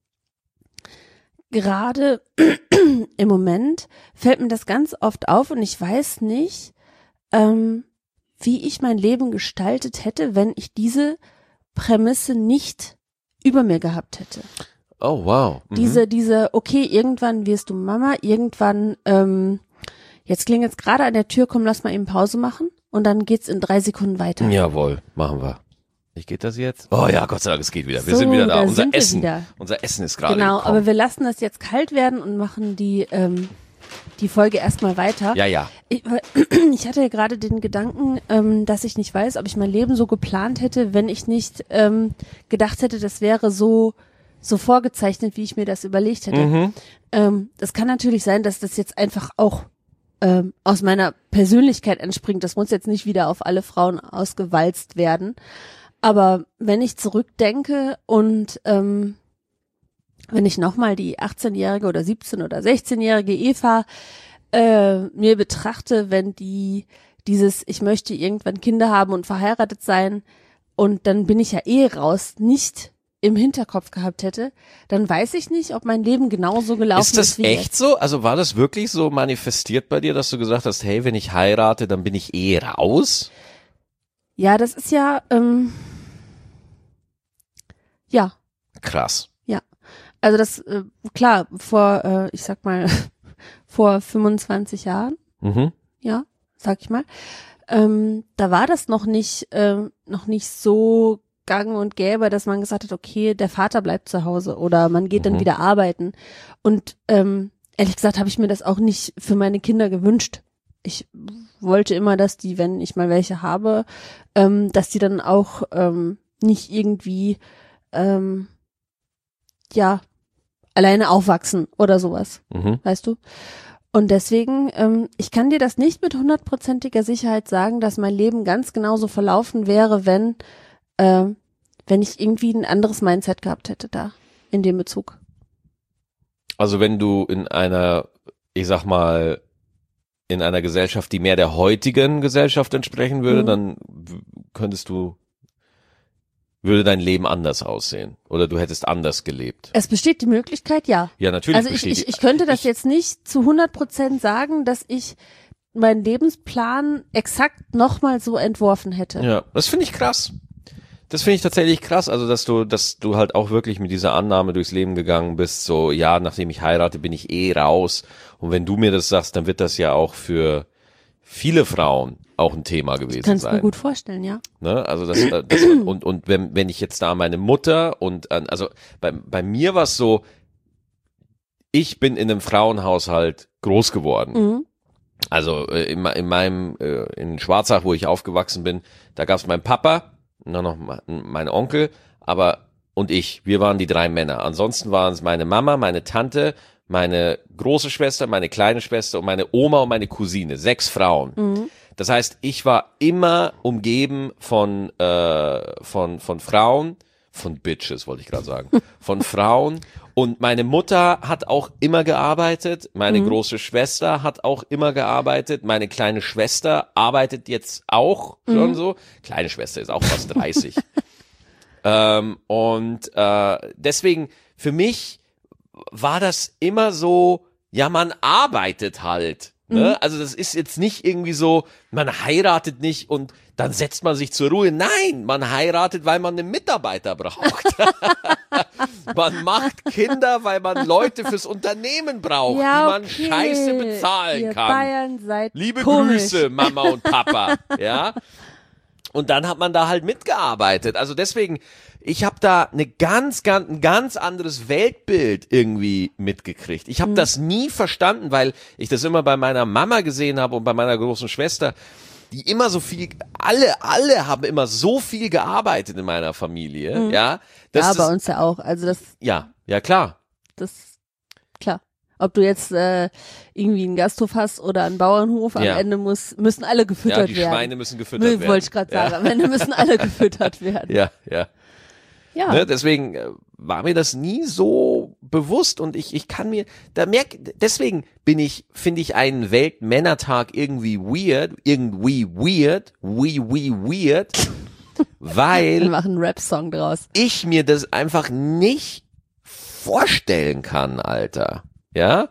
gerade im Moment fällt mir das ganz oft auf und ich weiß nicht, ähm, wie ich mein Leben gestaltet hätte, wenn ich diese Prämisse nicht über mir gehabt hätte. Oh, wow. Mhm. Diese, diese, okay, irgendwann wirst du Mama, irgendwann, ähm, jetzt klingelt's gerade an der Tür, komm, lass mal eben Pause machen und dann geht's in drei Sekunden weiter. Jawohl, machen wir. Wie geht das jetzt? Oh ja, Gott sei Dank, es geht wieder. Wir So, sind wieder da. da Unser sind wir Essen, wieder. unser Essen ist gerade Genau, gekommen. aber wir lassen das jetzt kalt werden und machen die, ähm, die Folge erstmal weiter. Ja, ja. Ich, ich hatte ja gerade den Gedanken, ähm, dass ich nicht weiß, ob ich mein Leben so geplant hätte, wenn ich nicht ähm, gedacht hätte, das wäre so so vorgezeichnet, wie ich mir das überlegt hätte. Mhm. Ähm, das kann natürlich sein, dass das jetzt einfach auch ähm, aus meiner Persönlichkeit entspringt. Das muss jetzt nicht wieder auf alle Frauen ausgewalzt werden. Aber wenn ich zurückdenke und ähm, wenn ich nochmal die achtzehnjährige oder siebzehn- oder sechzehnjährige Eva äh, mir betrachte, wenn die dieses, ich möchte irgendwann Kinder haben und verheiratet sein und dann bin ich ja eh raus, nicht im Hinterkopf gehabt hätte, dann weiß ich nicht, ob mein Leben genauso gelaufen ist. Ist das wie echt jetzt. so? Also war das wirklich so manifestiert bei dir, dass du gesagt hast, hey, wenn ich heirate, dann bin ich eh raus? Ja, das ist ja, ähm, ja, Krass. also das, äh, klar, vor, äh, ich sag mal, vor fünfundzwanzig Jahren, Mhm. ja, sag ich mal, ähm, da war das noch nicht, ähm, noch nicht so gang und gäbe, dass man gesagt hat, okay, der Vater bleibt zu Hause oder man geht dann Mhm. wieder arbeiten. Und ähm, ehrlich gesagt habe ich mir das auch nicht für meine Kinder gewünscht. Ich wollte immer, dass die, wenn ich mal welche habe, ähm, dass die dann auch ähm, nicht irgendwie, ähm, ja, alleine aufwachsen oder sowas, Mhm. weißt du? Und deswegen, ähm, ich kann dir das nicht mit hundertprozentiger Sicherheit sagen, dass mein Leben ganz genauso verlaufen wäre, wenn, äh, wenn ich irgendwie ein anderes Mindset gehabt hätte da, in dem Bezug. Also wenn du in einer, ich sag mal, in einer Gesellschaft, die mehr der heutigen Gesellschaft entsprechen würde, Mhm. dann w- könntest du, würde dein Leben anders aussehen oder du hättest anders gelebt. Es besteht die Möglichkeit, ja. Ja, natürlich Also ich, besteht ich, die- ich könnte das ich- jetzt nicht zu hundert Prozent sagen, dass ich meinen Lebensplan exakt nochmal so entworfen hätte. Ja, das finde ich krass. Das finde ich tatsächlich krass, also dass du, dass du halt auch wirklich mit dieser Annahme durchs Leben gegangen bist, so, ja, nachdem ich heirate, bin ich eh raus. Und wenn du mir das sagst, dann wird das ja auch für viele Frauen auch ein Thema gewesen Kannst sein. mir gut vorstellen, ja. Ne? Also das, äh, das und und wenn wenn ich jetzt da an meine Mutter und an, also bei bei mir war es so, ich bin in einem Frauenhaushalt groß geworden. Mhm. Also äh, in, in meinem äh, in Schwarzach, wo ich aufgewachsen bin, da gab es meinen Papa, dann noch mein, mein Onkel, aber und ich, wir waren die drei Männer. Ansonsten waren es meine Mama, meine Tante, meine große Schwester, meine kleine Schwester und meine Oma und meine Cousine. Sechs Frauen. Mhm. Das heißt, ich war immer umgeben von äh, von von Frauen, von Bitches wollte ich gerade sagen, von Frauen. Und meine Mutter hat auch immer gearbeitet, meine Mhm. große Schwester hat auch immer gearbeitet, meine kleine Schwester arbeitet jetzt auch schon Mhm. so. Kleine Schwester ist auch fast dreißig. ähm, und äh, deswegen, für mich war das immer so, ja, man arbeitet halt. Ne? Mhm. Also das ist jetzt nicht irgendwie so, man heiratet nicht und dann setzt man sich zur Ruhe. Nein, man heiratet, weil man einen Mitarbeiter braucht. Man macht Kinder, weil man Leute fürs Unternehmen braucht, Ja, die man okay. scheiße bezahlen Ihr kann. Bayern seid Liebe komisch. Grüße, Mama und Papa, ja. Und dann hat man da halt mitgearbeitet. Also deswegen, ich habe da eine ganz, ganz, ein ganz anderes Weltbild irgendwie mitgekriegt. Ich habe Mhm. das nie verstanden, weil ich das immer bei meiner Mama gesehen habe und bei meiner großen Schwester, die immer so viel, alle, alle haben immer so viel gearbeitet in meiner Familie, Mhm. ja. Das Ja, ist, bei uns ja auch. Also das, ja, ja klar. das, klar. Ob du jetzt äh, irgendwie einen Gasthof hast oder einen Bauernhof, am Ja. Ende muss, müssen alle Ja, gefüttert die werden. Schweine müssen gefüttert Nö, werden. wollte ich gerade sagen. Ja. Am Ende müssen alle gefüttert werden. Ja, ja. Ja. Ne, deswegen äh, war mir das nie so bewusst und ich ich kann mir da merk deswegen bin ich finde ich einen Weltmännertag irgendwie weird, irgendwie weird, wee wee weird, Wir weil machen einen Rap-Song draus. ich mir das einfach nicht vorstellen kann, Alter. Ja?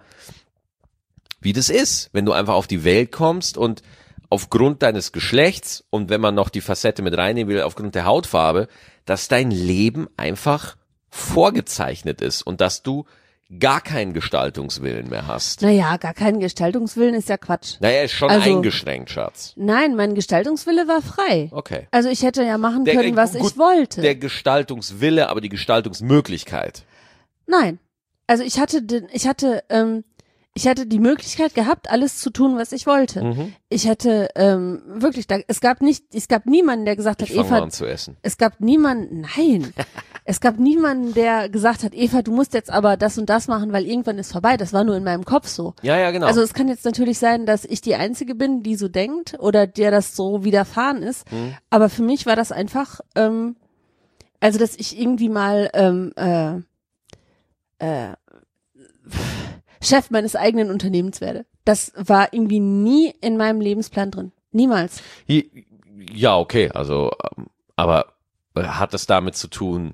Wie das ist, wenn du einfach auf die Welt kommst und aufgrund deines Geschlechts und wenn man noch die Facette mit reinnehmen will, aufgrund der Hautfarbe, dass dein Leben einfach vorgezeichnet ist und dass du gar keinen Gestaltungswillen mehr hast. Naja, gar keinen Gestaltungswillen ist ja Quatsch. Naja, ist schon Also- eingeschränkt, Schatz. Nein, mein Gestaltungswille war frei. Okay. Also ich hätte ja machen Der- können, was gut, ich wollte. Der Gestaltungswille, aber die Gestaltungsmöglichkeit. Nein. Also ich hatte den, ich hatte, ähm, ich hatte die Möglichkeit gehabt, alles zu tun, was ich wollte. Mhm. Ich hätte ähm, wirklich, da, es gab nicht, es gab niemanden, der gesagt hat, Ich fange mal Eva, an zu essen. es gab niemanden, nein, es gab niemanden, der gesagt hat, Eva, du musst jetzt aber das und das machen, weil irgendwann ist vorbei. Das war nur in meinem Kopf so. Ja, ja, genau. Also es kann jetzt natürlich sein, dass ich die Einzige bin, die so denkt oder der das so widerfahren ist. Mhm. Aber für mich war das einfach, ähm, also dass ich irgendwie mal ähm, äh, äh, Chef meines eigenen Unternehmens werde. Das war irgendwie nie in meinem Lebensplan drin. Niemals. Hi- Ja, okay, also, ähm, aber hat das damit zu tun,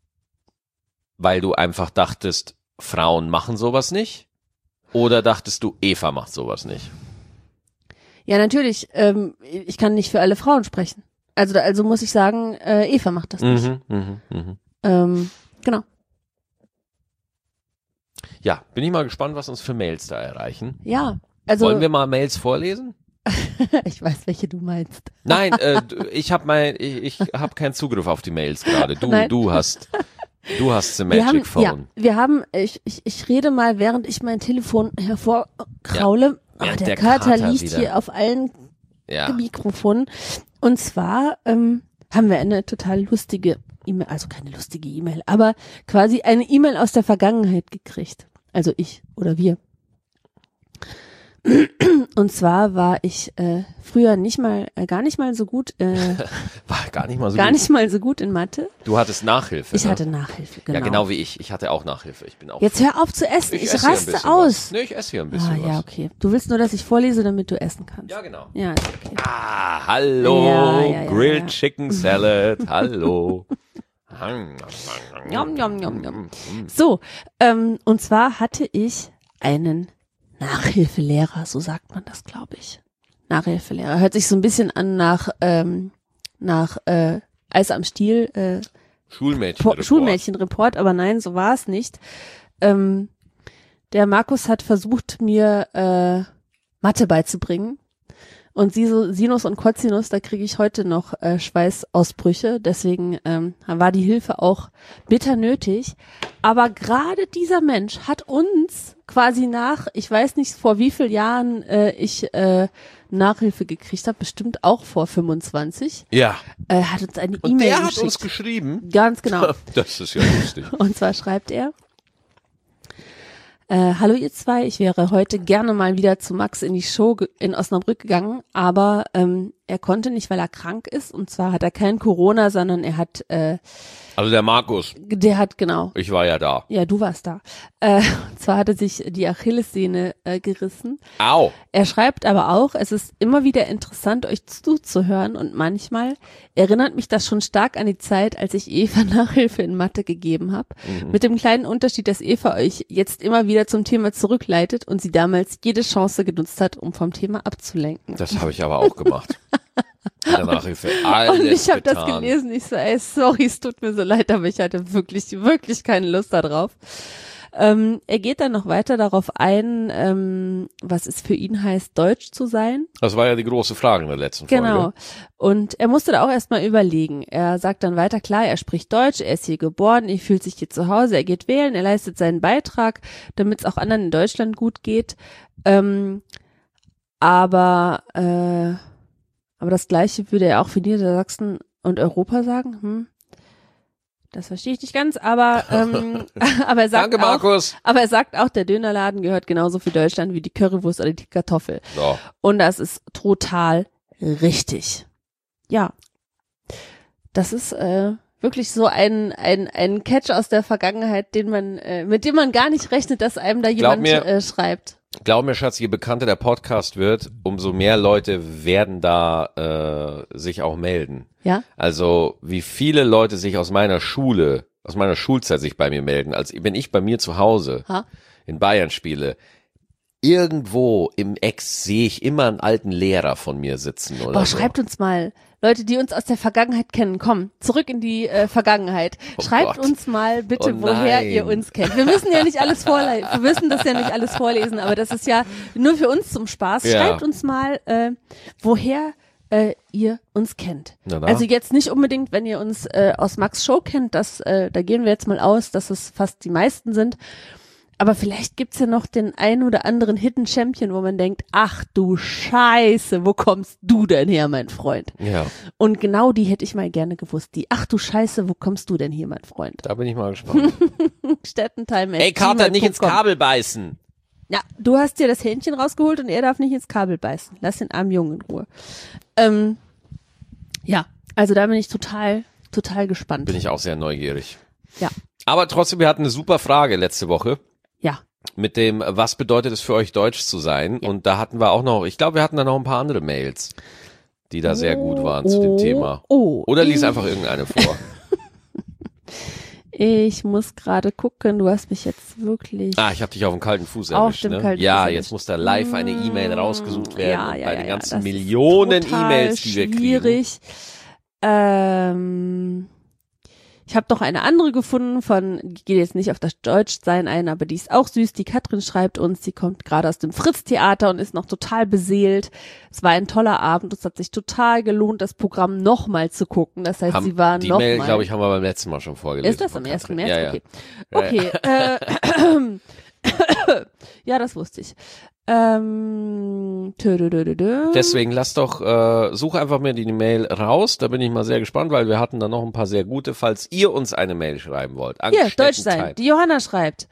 weil du einfach dachtest, Frauen machen sowas nicht? Oder dachtest du, Eva macht sowas nicht? Ja, natürlich. Ähm, ich kann nicht für alle Frauen sprechen. Also, da- also muss ich sagen, äh, Eva macht das nicht. Mhm, mhm, mhm. Ähm, genau. Ja, bin ich mal gespannt, was uns für Mails da erreichen. Ja. Also Wollen wir mal Mails vorlesen? ich weiß, welche du meinst. Nein, äh, du- ich habe mein, ich, ich habe keinen Zugriff auf die Mails gerade. Du, Nein. du hast, du hast the Wir haben, Magic Phone. ja, wir haben, ich, ich, ich rede mal, während ich mein Telefon hervorkraule. Ja, Ah, der, der Kater, Kater liegt wieder. hier auf allen Ja. Mikrofonen. Und zwar ähm, haben wir eine total lustige E-Mail, also keine lustige E-Mail, aber quasi eine E-Mail aus der Vergangenheit gekriegt. Also ich oder wir. Und zwar war ich äh, früher nicht mal, äh, gar nicht mal so gut, äh, War gar nicht mal so gar gut. nicht mal so gut in Mathe. Du hattest Nachhilfe. Ich ne? hatte Nachhilfe, genau. Ja, genau wie ich. Ich hatte auch Nachhilfe. Ich bin auch. Jetzt hör auf zu essen, ich, esse hier ein raste bisschen aus. Was. Nee, ich esse hier ein bisschen Ah, ja, was. okay. Du willst nur, dass ich vorlese, damit du essen kannst. Ja, genau. Ja, ist okay. Ah, hallo, Ja, ja, ja, Grilled ja. Chicken Salad, hallo. Yum, yum, yum, yum. So, ähm, und zwar hatte ich einen Nachhilfelehrer, so sagt man das, glaube ich. Nachhilfelehrer. Hört sich so ein bisschen an nach, ähm, nach äh, Eis am Stiel, äh, Schulmädchen. Po- Schulmädchenreport, aber nein, so war es nicht. Ähm, der Markus hat versucht, mir äh, Mathe beizubringen. Und Siso- Sinus und Cosinus, da kriege ich heute noch äh, Schweißausbrüche. Deswegen ähm, war die Hilfe auch bitter nötig. Aber gerade dieser Mensch hat uns quasi nach, ich weiß nicht vor wie vielen Jahren äh, ich äh, Nachhilfe gekriegt habe, bestimmt auch vor fünfundzwanzig, Ja. äh, hat uns eine Und E-Mail der hat geschickt. uns geschrieben. Ganz genau. Das ist ja lustig. Und zwar schreibt er, äh, hallo ihr zwei, ich wäre heute gerne mal wieder zu Max in die Show ge- in Osnabrück gegangen, aber ähm, er konnte nicht, weil er krank ist. Und zwar hat er kein Corona, sondern er hat, äh, Also der Markus, der hat genau, ich war ja da. ja du warst da. Äh, und zwar hatte sich die Achillessehne äh, gerissen. Au. Er schreibt aber auch, es ist immer wieder interessant, euch zuzuhören und manchmal erinnert mich das schon stark an die Zeit, als ich Eva Nachhilfe in Mathe gegeben habe. Mhm. Mit dem kleinen Unterschied, dass Eva euch jetzt immer wieder zum Thema zurückleitet und sie damals jede Chance genutzt hat, um vom Thema abzulenken. Das habe ich aber auch gemacht. In der Nachhilfe. Alles Und ich habe das getan. gelesen, ich so, ey, sorry, es tut mir so leid, aber ich hatte wirklich, wirklich keine Lust darauf. Ähm, er geht dann noch weiter darauf ein, ähm, was es für ihn heißt, Deutsch zu sein. Das war ja die große Frage in der letzten Folge. Genau. Und er musste da auch erstmal überlegen. Er sagt dann weiter, klar, er spricht Deutsch, er ist hier geboren, er fühlt sich hier zu Hause, er geht wählen, er leistet seinen Beitrag, damit es auch anderen in Deutschland gut geht. Ähm, aber, äh, aber das Gleiche würde er auch für Niedersachsen und Europa sagen. Hm. Das verstehe ich nicht ganz, aber, ähm, aber er sagt Danke, Markus. auch, aber er sagt auch, der Dönerladen gehört genauso für Deutschland wie die Currywurst oder die Kartoffel. So. Und das ist total richtig. Ja. Das ist, äh, wirklich so ein, ein, ein Catch aus der Vergangenheit, den man, äh, mit dem man gar nicht rechnet, dass einem da jemand mir, äh, schreibt. Glaub mir, Schatz, je bekannter der Podcast wird, umso mehr Leute werden da äh, sich auch melden. Ja? Also wie viele Leute sich aus meiner Schule, aus meiner Schulzeit sich bei mir melden, als wenn ich bei mir zu Hause Ha? in Bayern spiele, irgendwo im Ex sehe ich immer einen alten Lehrer von mir sitzen oder Boah, so. schreibt uns mal, Leute, die uns aus der Vergangenheit kennen, komm, zurück in die äh, Vergangenheit. Oh Schreibt Gott. uns mal bitte, Oh woher nein. ihr uns kennt. Wir müssen ja nicht alles vorlesen, wir müssen das ja nicht alles vorlesen, aber das ist ja nur für uns zum Spaß. Ja. Schreibt uns mal, äh, woher äh, ihr uns kennt. Na da. Also jetzt nicht unbedingt, wenn ihr uns äh, aus Max Show kennt, das, äh, da gehen wir jetzt mal aus, dass es fast die meisten sind. Aber vielleicht gibt's ja noch den ein oder anderen Hidden Champion, wo man denkt, ach du Scheiße, wo kommst du denn her, mein Freund? Ja, Und genau die hätte ich mal gerne gewusst. Die, ach du Scheiße, wo kommst du denn hier, mein Freund? da bin ich mal gespannt. Städtenteil. Ey, Kater, nicht ins Kabel beißen. Ja, du hast dir das Hähnchen rausgeholt und er darf nicht ins Kabel beißen. Lass den armen Jungen in Ruhe. Ähm, ja, also da bin ich total, total gespannt. Bin ich auch sehr neugierig. Ja, Aber trotzdem, wir hatten eine super Frage letzte Woche. ja. Mit dem, was bedeutet es für euch, Deutsch zu sein? Ja. Und da hatten wir auch noch, ich glaube, wir hatten da noch ein paar andere Mails, die da sehr gut waren zu dem Oh, Thema. Oh, Oder lies ich, einfach irgendeine vor. Ich muss gerade gucken, du hast mich jetzt wirklich... Ah, ich habe dich auf dem kalten Fuß Auf erwischt. dem Ne? kalten Ja, Fuß jetzt erwischt. muss da live eine E-Mail rausgesucht werden. Ja, und ja, bei ja, den ja, ganzen das ist Millionen total E-Mails, die wir kriegen. Schwierig. Ähm, ich habe noch eine andere gefunden von, die geht jetzt nicht auf das Deutschsein ein, aber die ist auch süß. Die Katrin schreibt uns, die kommt gerade aus dem Fritz-Theater und ist noch total beseelt. Es war ein toller Abend, es hat sich total gelohnt, das Programm nochmal zu gucken. Das heißt, Haben, sie war die noch Mail, mal. glaube ich, haben wir beim letzten Mal schon vorgelesen. Ist das von am ersten Katrin. März? Ja, ja. Okay. Okay. Äh, ja, das wusste ich. Ähm, tüdüdüdüdü. Deswegen lass doch, äh, such einfach mir die Mail raus. Da bin ich mal sehr gespannt, weil wir hatten da noch ein paar sehr gute, falls ihr uns eine Mail schreiben wollt. Hier, Deutsch sein. Die Johanna schreibt.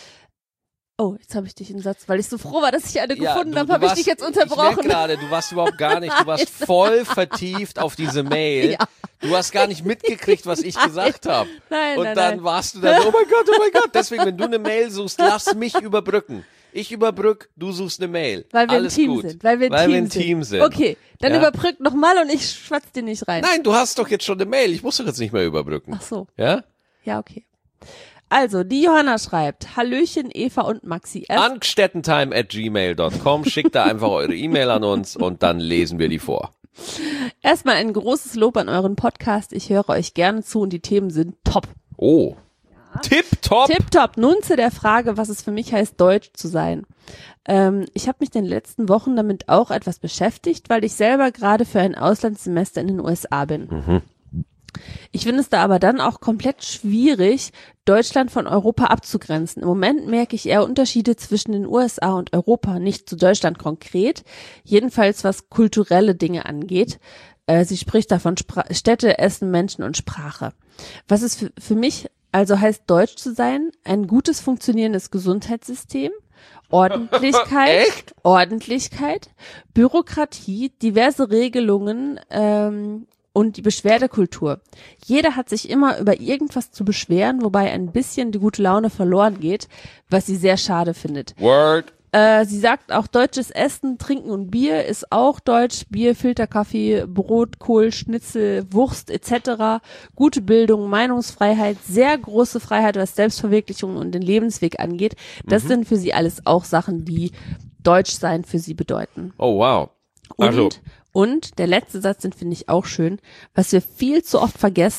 Oh, jetzt habe ich dich im Satz, weil ich so froh war, dass ich eine Ja, gefunden du- habe, du habe ich warst- dich jetzt Ich unterbrochen. merk gerade, du warst überhaupt gar nicht, du warst voll vertieft auf diese Mail. Ja. Du hast gar nicht mitgekriegt, was ich gesagt habe. Nein, Und nein, dann nein. warst du dann, oh mein Gott, oh mein Gott. Deswegen, wenn du eine Mail suchst, lass mich überbrücken. Ich überbrück, du suchst eine Mail. Weil wir Alles ein Team gut. sind. Weil wir ein, Weil Team, wir ein sind. Team sind. Okay, dann Ja. überbrück noch mal und ich schwatz dir nicht rein. Nein, du hast doch jetzt schon eine Mail. Ich muss doch jetzt nicht mehr überbrücken. Ach so, Ja? ja, okay. Also, die Johanna schreibt, Hallöchen, Eva und Maxi. Erst, Ankstettentime at gmail dot com. Schickt da einfach eure E-Mail an uns und dann lesen wir die vor. erstmal ein großes Lob an euren Podcast. Ich höre euch gerne zu und die Themen sind top. Oh. Tipptopp. Tipptopp. Nun zu der Frage, was es für mich heißt, Deutsch zu sein. Ähm, ich habe mich in den letzten Wochen damit auch etwas beschäftigt, weil ich selber gerade für ein Auslandssemester in den U S A bin. Mhm. Ich finde es da aber dann auch komplett schwierig, Deutschland von Europa abzugrenzen. Im Moment merke ich eher Unterschiede zwischen den U S A und Europa, nicht zu Deutschland konkret, jedenfalls was kulturelle Dinge angeht. Äh, sie spricht da von Spra- Städte, Essen, Menschen und Sprache. Was es für, für mich also heißt, Deutsch zu sein, ein gutes funktionierendes Gesundheitssystem, Ordentlichkeit, Echt? Ordentlichkeit, Bürokratie, diverse Regelungen ähm, und die Beschwerdekultur. Jeder hat sich immer über irgendwas zu beschweren, wobei ein bisschen die gute Laune verloren geht, was sie sehr schade findet. Word. Äh, sie sagt auch, deutsches Essen, Trinken und Bier ist auch deutsch. Bier, Filterkaffee, Brot, Kohl, Schnitzel, Wurst et cetera. Gute Bildung, Meinungsfreiheit, sehr große Freiheit, was Selbstverwirklichung und den Lebensweg angeht. Das Mhm. sind für sie alles auch Sachen, die Deutsch sein für sie bedeuten. Oh, wow. Und, Also, und der letzte Satz, den finde ich auch schön, was wir viel zu oft vergessen,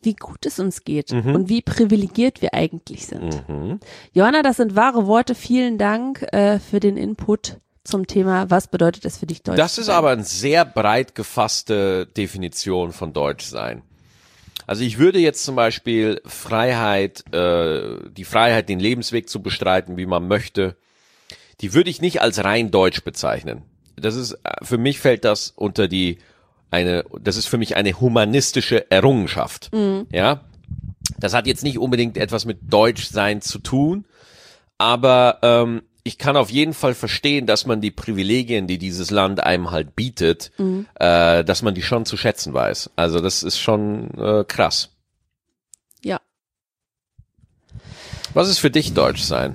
wie gut es uns geht Mhm. und wie privilegiert wir eigentlich sind. Mhm. Johanna, das sind wahre Worte. Vielen Dank äh, für den Input zum Thema, was bedeutet es für dich, Deutsch Das zu ist sein? aber eine sehr breit gefasste Definition von Deutsch sein. Also ich würde jetzt zum Beispiel Freiheit, äh, die Freiheit, den Lebensweg zu bestreiten, wie man möchte, die würde ich nicht als rein deutsch bezeichnen. Das ist, für mich fällt das unter die, eine, das ist für mich eine humanistische Errungenschaft. Mhm. Ja. Das hat jetzt nicht unbedingt etwas mit Deutschsein zu tun, aber ähm, ich kann auf jeden Fall verstehen, dass man die Privilegien, die dieses Land einem halt bietet, Mhm. äh, dass man die schon zu schätzen weiß. Also das ist schon äh, krass. Ja. Was ist für dich Deutsch sein?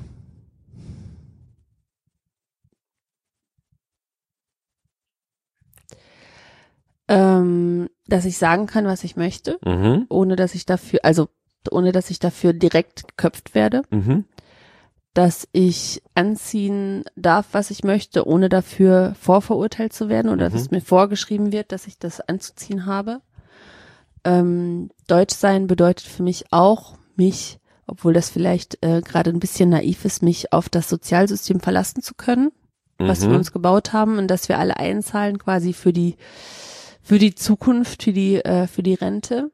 Ähm, dass ich sagen kann, was ich möchte, Mhm. ohne dass ich dafür, also ohne dass ich dafür direkt geköpft werde, Mhm. dass ich anziehen darf, was ich möchte, ohne dafür vorverurteilt zu werden oder Mhm. dass mir vorgeschrieben wird, dass ich das anzuziehen habe. Ähm, Deutsch sein bedeutet für mich auch, mich, obwohl das vielleicht äh, gerade ein bisschen naiv ist, mich auf das Sozialsystem verlassen zu können, was Mhm. wir uns gebaut haben und dass wir alle einzahlen quasi für die für die Zukunft, für die äh, für die Rente.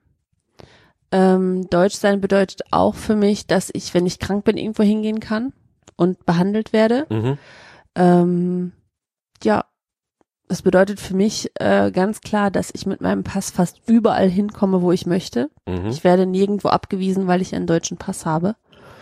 Ähm, Deutsch sein bedeutet auch für mich, dass ich, wenn ich krank bin, irgendwo hingehen kann und behandelt werde. Mhm. Ähm, ja, das bedeutet für mich äh, ganz klar, dass ich mit meinem Pass fast überall hinkomme, wo ich möchte. Mhm. Ich werde nirgendwo abgewiesen, weil ich einen deutschen Pass habe.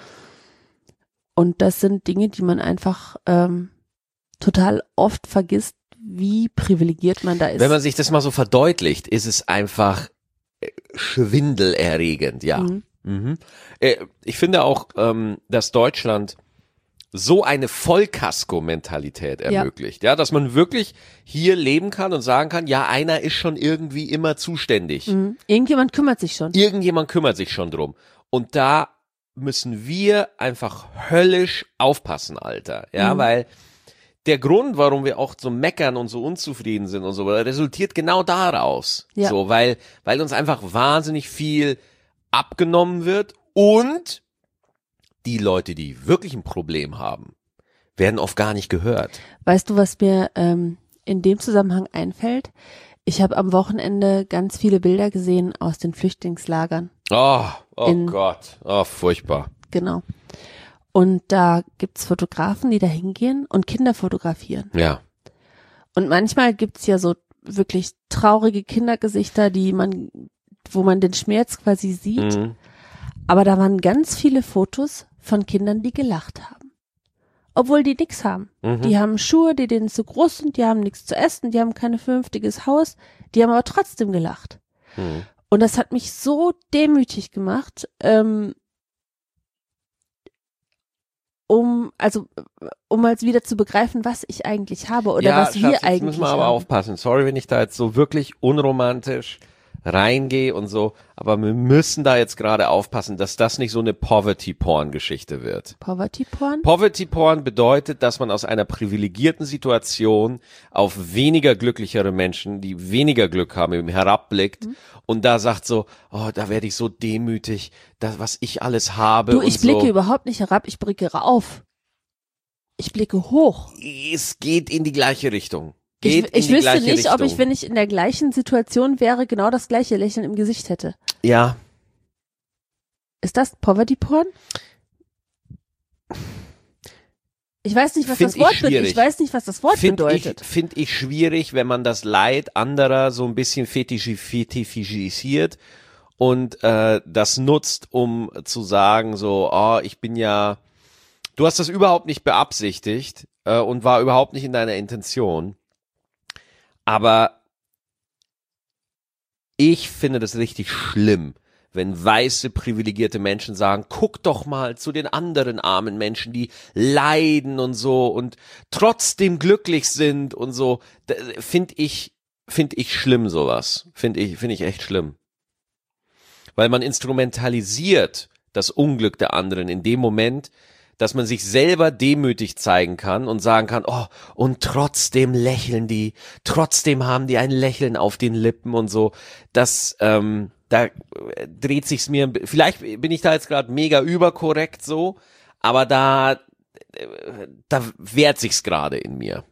Und das sind Dinge, die man einfach ähm, total oft vergisst, wie privilegiert man da ist. Wenn man sich das mal so verdeutlicht, ist es einfach äh, schwindelerregend, ja. Mhm. Mhm. Äh, Ich finde auch, ähm, dass Deutschland so eine Vollkasko-Mentalität Ja. ermöglicht, ja, dass man wirklich hier leben kann und sagen kann, ja, einer ist schon irgendwie immer zuständig. Mhm. Irgendjemand kümmert sich schon. Irgendjemand kümmert sich schon drum. Und da müssen wir einfach höllisch aufpassen, Alter, ja, Mhm. weil der Grund, warum wir auch so meckern und so unzufrieden sind und so, resultiert genau daraus. Ja. So, weil, weil uns einfach wahnsinnig viel abgenommen wird und die Leute, die wirklich ein Problem haben, werden oft gar nicht gehört. Weißt du, was mir ähm, in dem Zusammenhang einfällt? Ich habe am Wochenende ganz viele Bilder gesehen aus den Flüchtlingslagern. Oh, oh In- Gott, oh, furchtbar. Genau. Und da gibt's Fotografen, die da hingehen und Kinder fotografieren. Ja. Und manchmal gibt's ja so wirklich traurige Kindergesichter, die man, wo man den Schmerz quasi sieht. Mhm. Aber da waren ganz viele Fotos von Kindern, die gelacht haben. Obwohl die nix haben. Mhm. Die haben Schuhe, die denen zu groß sind, die haben nichts zu essen, die haben kein vernünftiges Haus, die haben aber trotzdem gelacht. Mhm. Und das hat mich so demütig gemacht, ähm, um, also, um mal wieder zu begreifen, was ich eigentlich habe oder ja, was wir Schatz, jetzt eigentlich müssen wir aber haben. aufpassen. Sorry, wenn ich da jetzt so wirklich unromantisch reingehe und so, aber wir müssen da jetzt gerade aufpassen, dass das nicht so eine Poverty-Porn-Geschichte wird. Poverty Porn? Poverty Porn bedeutet, dass man aus einer privilegierten Situation auf weniger glücklichere Menschen, die weniger Glück haben, eben herabblickt Mhm. und da sagt so, oh, da werde ich so demütig, das, was ich alles habe. Du, und ich blicke so. überhaupt nicht herab, ich blicke auf. Ich blicke hoch. Es geht in die gleiche Richtung. Ich, Geht in ich die wüsste gleiche nicht, Richtung. ob ich, wenn ich in der gleichen Situation wäre, genau das gleiche Lächeln im Gesicht hätte. Ja, Ist das Poverty Porn? Ich weiß nicht, was Find das ich Wort bedeutet. schwierig. Ich weiß nicht, was das Wort finde ich, bedeutet. find ich schwierig, wenn man das Leid anderer so ein bisschen fetischi- fetischisiert und äh, das nutzt, um zu sagen so, oh, ich bin ja, du hast das überhaupt nicht beabsichtigt äh, und war überhaupt nicht in deiner Intention, aber ich finde das richtig schlimm, wenn weiße, privilegierte Menschen sagen, guck doch mal zu den anderen armen Menschen, die leiden und so und trotzdem glücklich sind und so. Finde ich, finde ich schlimm sowas. Finde ich, finde ich echt schlimm. Weil man instrumentalisiert das Unglück der anderen in dem Moment, dass man sich selber demütig zeigen kann und sagen kann, oh, und trotzdem lächeln die, trotzdem haben die ein Lächeln auf den Lippen und so. Das, ähm, da äh, dreht sich's mir, vielleicht bin ich da jetzt gerade mega überkorrekt so, aber da, äh, da wehrt sich's gerade in mir.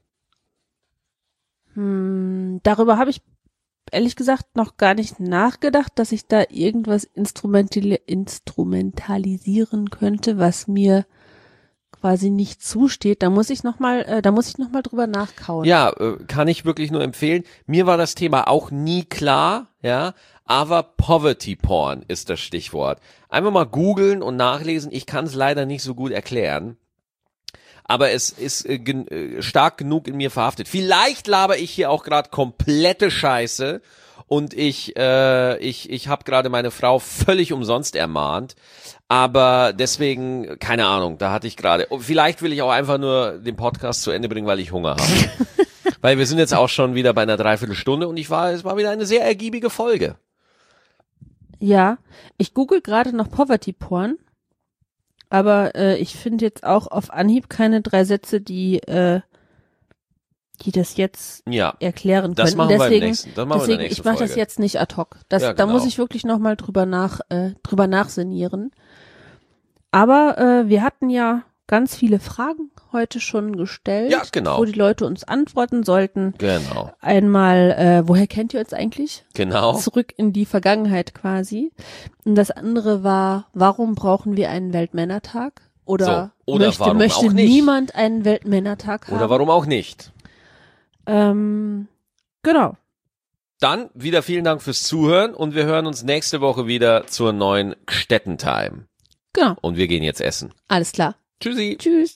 Hm, darüber habe ich ehrlich gesagt noch gar nicht nachgedacht, dass ich da irgendwas instrumental instrumentalisieren könnte, was mir quasi nicht zusteht. Da muss ich noch mal, äh, da muss ich noch mal drüber nachkauen. Ja, äh, kann ich wirklich nur empfehlen. Mir war das Thema auch nie klar, ja, aber Poverty Porn ist das Stichwort. Einfach mal googeln und nachlesen. Ich kann es leider nicht so gut erklären. Aber es ist äh, gen äh, stark genug in mir verhaftet. Vielleicht laber ich hier auch gerade komplette Scheiße und ich äh, ich ich habe gerade meine Frau völlig umsonst ermahnt. Aber deswegen, keine Ahnung, da hatte ich gerade. Vielleicht will ich auch einfach nur den Podcast zu Ende bringen, weil ich Hunger habe. Weil wir sind jetzt auch schon wieder bei einer Dreiviertelstunde und ich war, es war wieder eine sehr ergiebige Folge. Ja, ich google gerade noch Poverty Porn. Aber äh, ich finde jetzt auch auf Anhieb keine drei Sätze, die äh, die das jetzt ja, erklären das könnten. machen deswegen, wir im nächsten, das machen deswegen wir in der nächsten ich mache Folge. das jetzt nicht ad hoc. Das, ja, Da genau. muss ich wirklich noch mal drüber nach äh, drüber nachsinnieren. Aber äh, wir hatten ja ganz viele Fragen heute schon gestellt, Ja, genau. wo die Leute uns antworten sollten. Genau, Einmal, äh, woher kennt ihr uns eigentlich? genau. Zurück in die Vergangenheit quasi. Und das andere war, warum brauchen wir einen Weltmännertag? Oder, So, oder möchte, warum möchte auch nicht? niemand einen Weltmännertag haben? Oder warum auch nicht? Ähm, genau. Dann wieder vielen Dank fürs Zuhören und wir hören uns nächste Woche wieder zur neuen Gstettentime. Genau. Und wir gehen jetzt essen. Alles klar. Tschüssi. Tschüss.